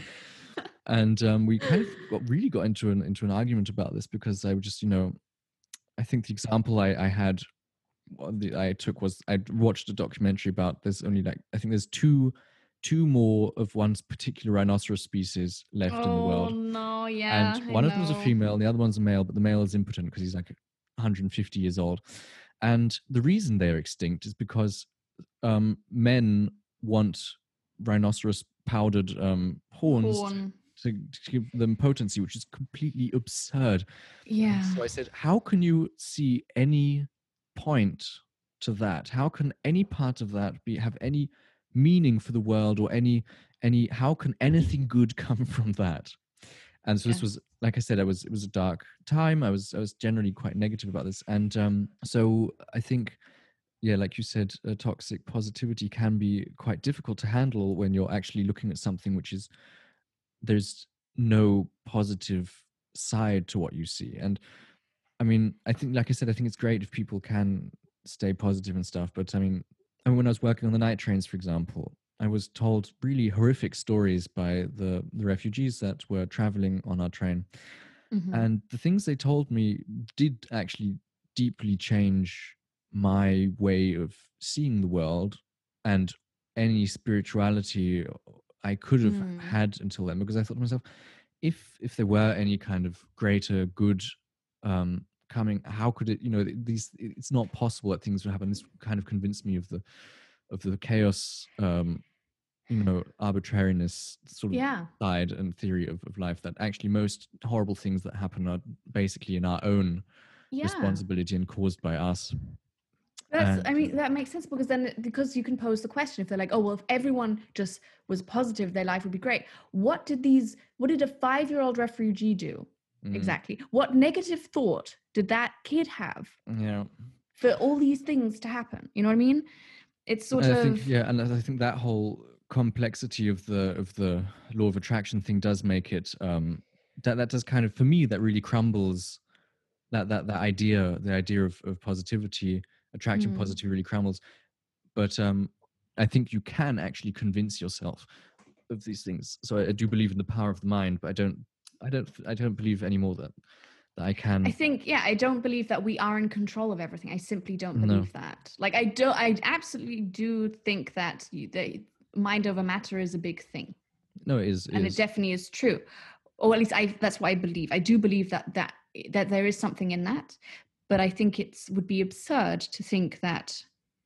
And um, we kind of got, really got into an into an argument about this, because I would just, you know, I think the example I, I had, well, the, I took was I watched a documentary about there's only like I think there's two two more of one particular rhinoceros species left oh, in the world. no, yeah. And I one of them is a know. female, and the other one's a male, but the male is impotent because he's like one hundred fifty years old. And the reason they're extinct is because um, men want rhinoceros powdered um, horns Horn. to, to give them potency, which is completely absurd. Yeah. So I said, how can you see any point to that? How can any part of that be have any meaning for the world, or any any how can anything good come from that? And so Yeah. this was, like I said, I was it was a dark time. I was I was generally quite negative about this, and um, so I think, yeah, like you said, uh, toxic positivity can be quite difficult to handle when you're actually looking at something which is there's no positive side to what you see. And I mean, I think, like I said, I think it's great if people can stay positive and stuff. But I mean, I mean, when I was working on the night trains, for example, I was told really horrific stories by the, the refugees that were traveling on our train. Mhm. And the things they told me did actually deeply change my way of seeing the world and any spirituality I could have Mm. had until then. Because I thought to myself, if if there were any kind of greater good um, coming, how could it? You know, these it's not possible that things would happen. This kind of convinced me of the of the chaos, um, you know, arbitrariness sort of Yeah. side and theory of, of life, that actually most horrible things that happen are basically in our own Yeah. responsibility and caused by us. That's, And, I mean, uh, that makes sense, because then, because you can pose the question, if they're like, oh, well, if everyone just was positive, their life would be great. What did these, what did a five-year-old refugee do? mm, Exactly. What negative thought did that kid have yeah. for all these things to happen? You know what I mean? It's sort And I of, think, yeah, and I think that whole complexity of the of the law of attraction thing does make it um that that does kind of, for me, that really crumbles that that that idea the idea of, of positivity, attracting Mm. positivity, really crumbles. But um I think you can actually convince yourself of these things. So I, I do believe in the power of the mind, but I don't I don't I don't believe anymore that that I can. I think, yeah, I don't believe that we are in control of everything. I simply don't No. believe that. Like, I don't, I absolutely do think that you, the mind over matter is a big thing. No, it is, it and is. it definitely is true, or at least I that's what I believe. I do believe that that that there is something in that, but I think it would be absurd to think that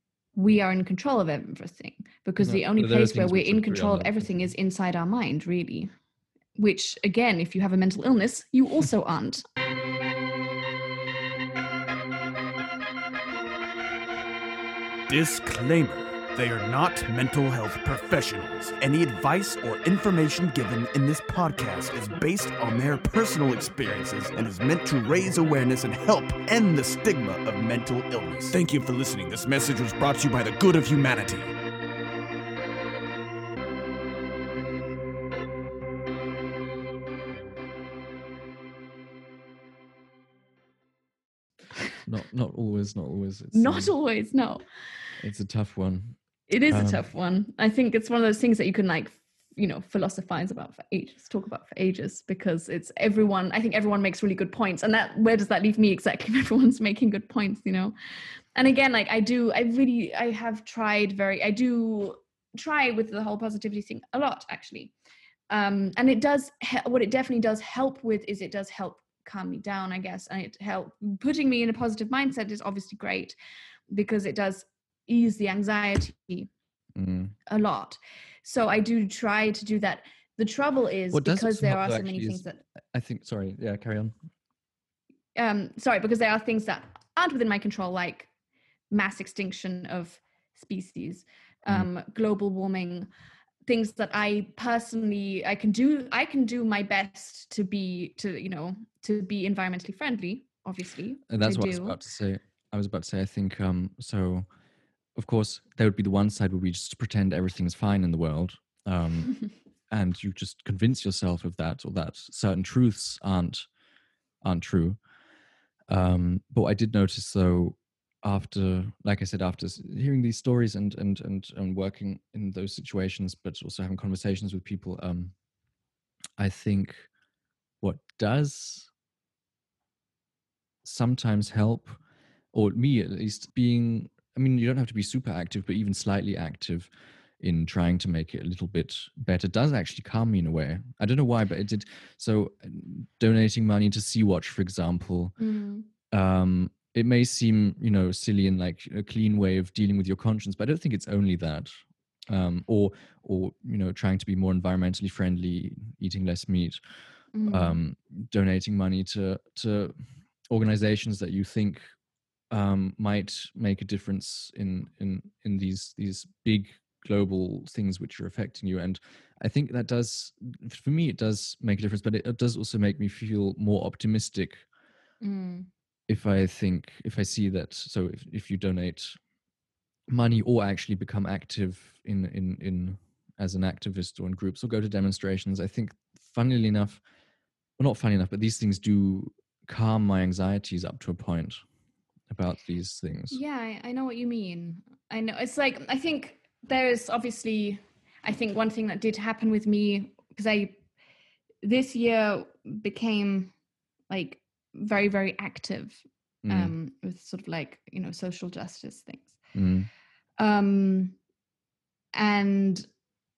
we are in control of everything, because No, the only but there are place where things we're which in are control of beyond our everything control. is inside our mind, really, which, again, if you have a mental illness, you also aren't. Disclaimer. They are not mental health professionals. Any advice or information given in this podcast is based on their personal experiences and is meant to raise awareness and help end the stigma of mental illness. Thank you for listening. This message was brought to you by the good of humanity. Not not always, not always. It's, Not um, always, no. It's a tough one. It is Um, a tough one. I think it's one of those things that you can like, you know, philosophize about for ages, talk about for ages, because it's everyone, I think everyone makes really good points. And that, where does that leave me exactly? Everyone's making good points, you know? And again, like I do, I really, I have tried very, I do try with the whole positivity thing a lot, actually. Um, and it does, he- what it definitely does help with is it does help calm me down, I guess. And it help putting me in a positive mindset is obviously great because it does ease the anxiety mm. a lot. So I do try to do that. The trouble is What does because also there help, are though, so many actually, things is- that I think, sorry, yeah, carry on. um sorry, because there are things that aren't within my control, like mass extinction of species, um global warming, things that I personally I can do I can do my best to be to you know to be environmentally friendly, obviously. And that's I what I do. was about to say. I was about to say, I think, um, so, of course, there would be the one side where we just pretend everything's fine in the world. Um, and you just convince yourself of that, or that certain truths aren't aren't true. Um, but what I did notice, though, after, like I said, after s- hearing these stories and and and, and working in those situations, but also having conversations with people, um, I think what does sometimes help, or me at least, being, I mean, you don't have to be super active, but even slightly active in trying to make it a little bit better does actually calm me in a way. I don't know why, but it did. So uh, donating money to Sea-Watch, for example, Mm. um, it may seem, you know, silly and like a clean way of dealing with your conscience, but I don't think it's only that. Um, or, or you know, trying to be more environmentally friendly, eating less meat, Mm. um, donating money to to organizations that you think um, might make a difference in in in these these big global things which are affecting you. And I think that does, for me, it does make a difference, but it, it does also make me feel more optimistic Mm. if I think, if I see that. So if, if you donate money or actually become active in in in as an activist or in groups or go to demonstrations, I think, funnily enough, well, not funny enough, but these things do calm my anxieties up to a point about these things. Yeah, I, I know what you mean. I know it's like, I think there's obviously, I think one thing that did happen with me, because I this year became like very, very active Mm, um with sort of like, you know, social justice things. mm, Um and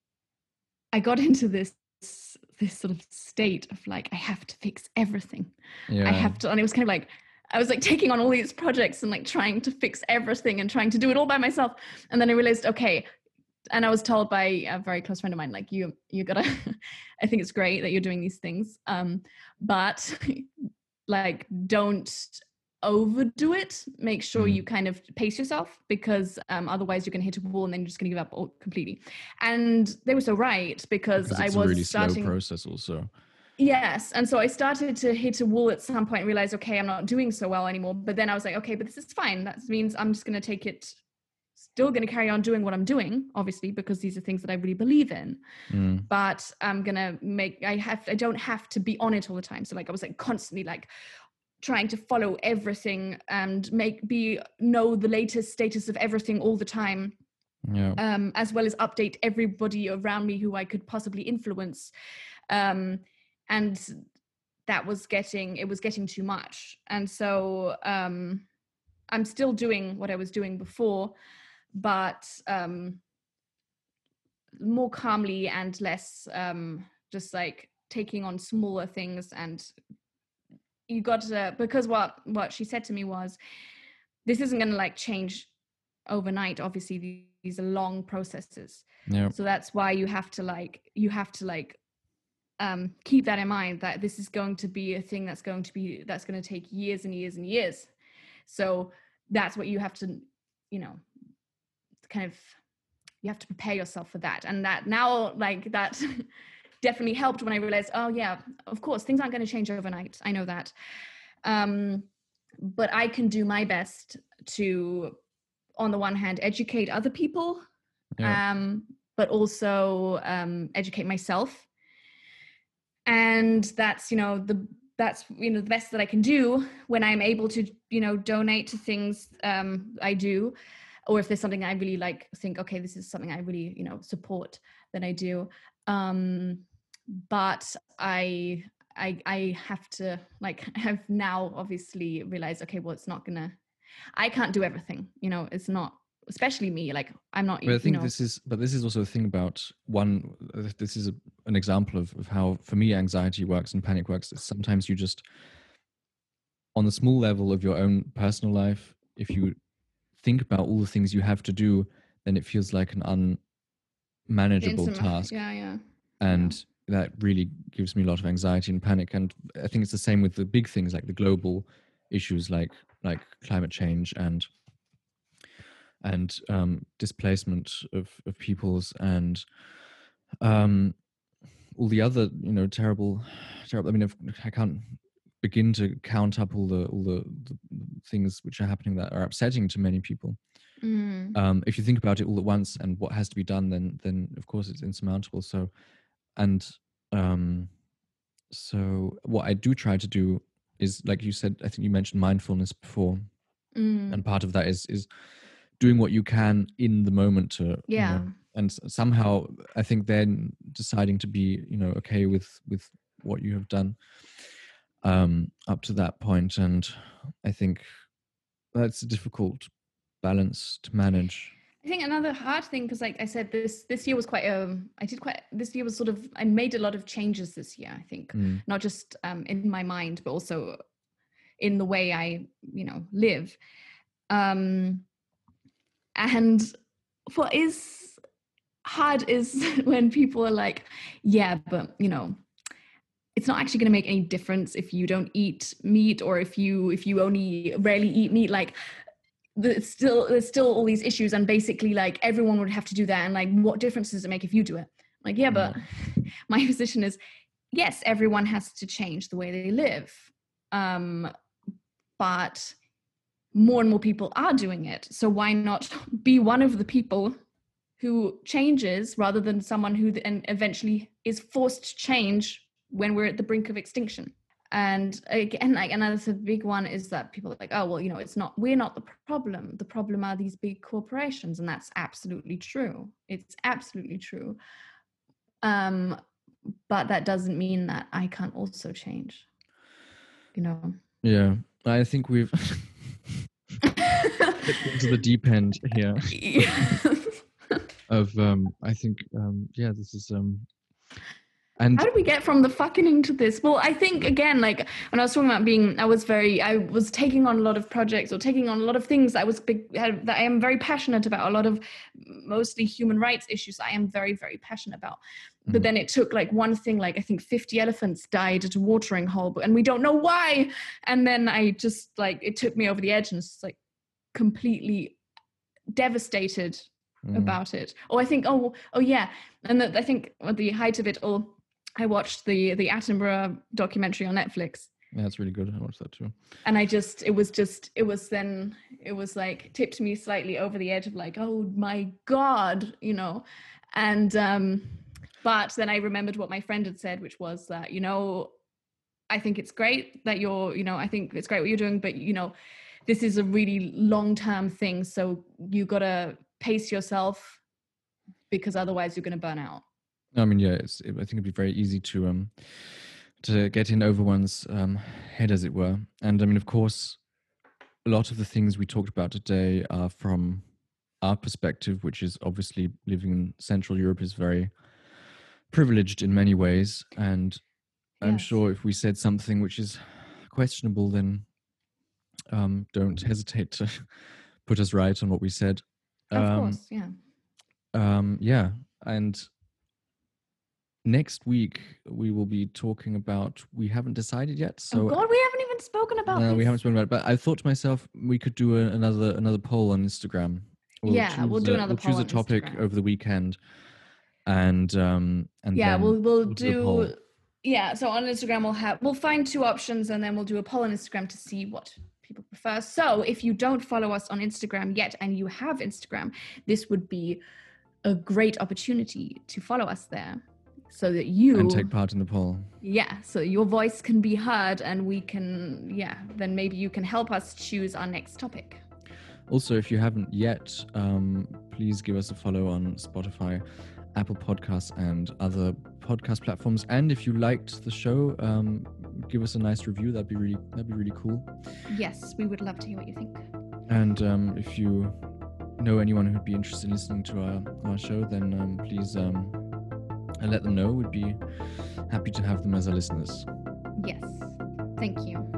I got into this this sort of state of like, I have to fix everything. yeah. I have to, and it was kind of like, I was like taking on all these projects and like trying to fix everything and trying to do it all by myself. And then I realized, okay, and I was told by a very close friend of mine, like, you, you gotta, I think it's great that you're doing these things. Um, but like, don't overdo it. Make sure Mm. you kind of pace yourself, because um, otherwise you're going to hit a wall and then you're just going to give up all, completely. And they were so right, because, Because I it's was a really starting. slow process also. Yes. And so I started to hit a wall at some point and realize, okay, I'm not doing so well anymore. But then I was like, okay, but this is fine. That means I'm just going to take it, still going to carry on doing what I'm doing, obviously, because these are things that I really believe in. Mm, But I'm going to make, I have, I don't have to be on it all the time. So like, I was like constantly like trying to follow everything and make, be, know the latest status of everything all the time. yeah. Um, as well as update everybody around me who I could possibly influence. Um, and that was getting, it was getting too much. And so um, I'm still doing what I was doing before, but um, more calmly and less um, just like taking on smaller things. And you got to, because what, what she said to me was, this isn't going to like change overnight. Obviously, these are long processes. Yeah. So that's why you have to like, you have to like, um, keep that in mind, that this is going to be a thing that's going to be, that's going to take years and years and years. So that's what you have to, you know, kind of you have to prepare yourself for that. And that now, like that definitely helped when I realized, oh yeah, of course, things aren't going to change overnight. I know that. Um, but I can do my best to, on the one hand, educate other people, Yeah. um, but also um, educate myself. And that's, you know, the that's, you know, the best that I can do when I'm able to, you know, donate to things um, I do, or if there's something I really like, think, okay, this is something I really, you know, support, then I do. Um, but I, I, I have to, like, have now obviously realized, okay, well, it's not gonna, I can't do everything, you know, it's not, especially me, like, I'm not, But I think you know, this is, but this is also a thing about one, uh, this is a, an example of, of how, for me, anxiety works and panic works. Sometimes you just, on the small level of your own personal life, if you think about all the things you have to do, then it feels like an unmanageable intimate- task. Yeah, yeah. And yeah. that really gives me a lot of anxiety and panic. And I think it's the same with the big things, like the global issues, like like climate change and and um, displacement of, of peoples, and um, all the other, you know, terrible, terrible. I mean, if, I can't begin to count up all the all the, the things which are happening that are upsetting to many people. Mm. Um, if you think about it all at once and what has to be done, then then of course it's insurmountable. So, and um, so what I do try to do is, like you said, I think you mentioned mindfulness before, Mm. and part of that is is doing what you can in the moment to, Yeah. you know, and s- somehow I think then deciding to be, you know, okay with with what you have done um, up to that point, and I think that's a difficult balance to manage. I think another hard thing, because like I said, this this year was quite um I did quite this year was sort of, I made a lot of changes this year, I think. Mm. Not just um in my mind, but also in the way I, you know, live. Um and what is hard is when people are like, yeah, but you know, it's not actually going to make any difference if you don't eat meat, or if you if you only rarely eat meat, like there's still there's still all these issues, and basically like everyone would have to do that, and like what difference does it make if you do it? Like, yeah, but my position is, yes, everyone has to change the way they live, um but more and more people are doing it, so why not be one of the people who changes, rather than someone who then eventually is forced to change when we're at the brink of extinction. And again, like another big one is that people are like, oh, well, you know, it's not, we're not the problem. The problem are these big corporations. And that's absolutely true. It's absolutely true. Um, but that doesn't mean that I can't also change, you know? Yeah, I think we've into the deep end here of, um, I think, um, yeah, this is, um, and how did we get from the fucking to this? Well, I think again, like when I was talking about being, I was very, I was taking on a lot of projects or taking on a lot of things I was big, that I am very passionate about, a lot of mostly human rights issues I am very, very passionate about. Mm. But then it took like one thing, like I think fifty elephants died at a watering hole, and we don't know why. And then I just like, it took me over the edge and it's like completely devastated mm. about it. Or I think, oh, oh yeah. And the, I think at the height of it all, I watched the the Attenborough documentary on Netflix. Yeah, it's really good. I watched that too. And I just, it was just, it was then, it was like tipped me slightly over the edge of like, oh my God, you know. And, um, but then I remembered what my friend had said, which was that, you know, I think it's great that you're, you know, I think it's great what you're doing, but, you know, this is a really long-term thing. So you got to pace yourself, because otherwise you're going to burn out. I mean, yeah, it's, I think it'd be very easy to um to get in over one's um, head, as it were. And I mean, of course, a lot of the things we talked about today are from our perspective, which is obviously living in Central Europe is very privileged in many ways. And yes. I'm sure if we said something which is questionable, then um, don't hesitate to put us right on what we said. Of um, course, yeah. Um, yeah, and next week we will be talking about, we haven't decided yet, so oh god, we haven't even spoken about no this. we haven't spoken about it, but I thought to myself we could do a, another another poll on Instagram We'll Yeah, we'll choose do a- another We'll choose poll a on topic Instagram. over the weekend, and um, and Yeah, then we'll we'll a do. poll. Yeah, so on Instagram we'll have we'll find two options, and then we'll do a poll on Instagram to see what people prefer. So if you don't follow us on Instagram yet, and you have Instagram, this would be a great opportunity to follow us there, so that you and take part in the poll. yeah, so your voice can be heard, and we can yeah, then maybe you can help us choose our next topic. Also, if you haven't yet, um, please give us a follow on Spotify, Apple Podcasts, and other podcast platforms. And if you liked the show, um, give us a nice review. That'd be really that'd be really cool. Yes, we would love to hear what you think. And um, if you know anyone who'd be interested in listening to our, our show, then um, please um, let them know. We'd be happy to have them as our listeners. Yes, thank you.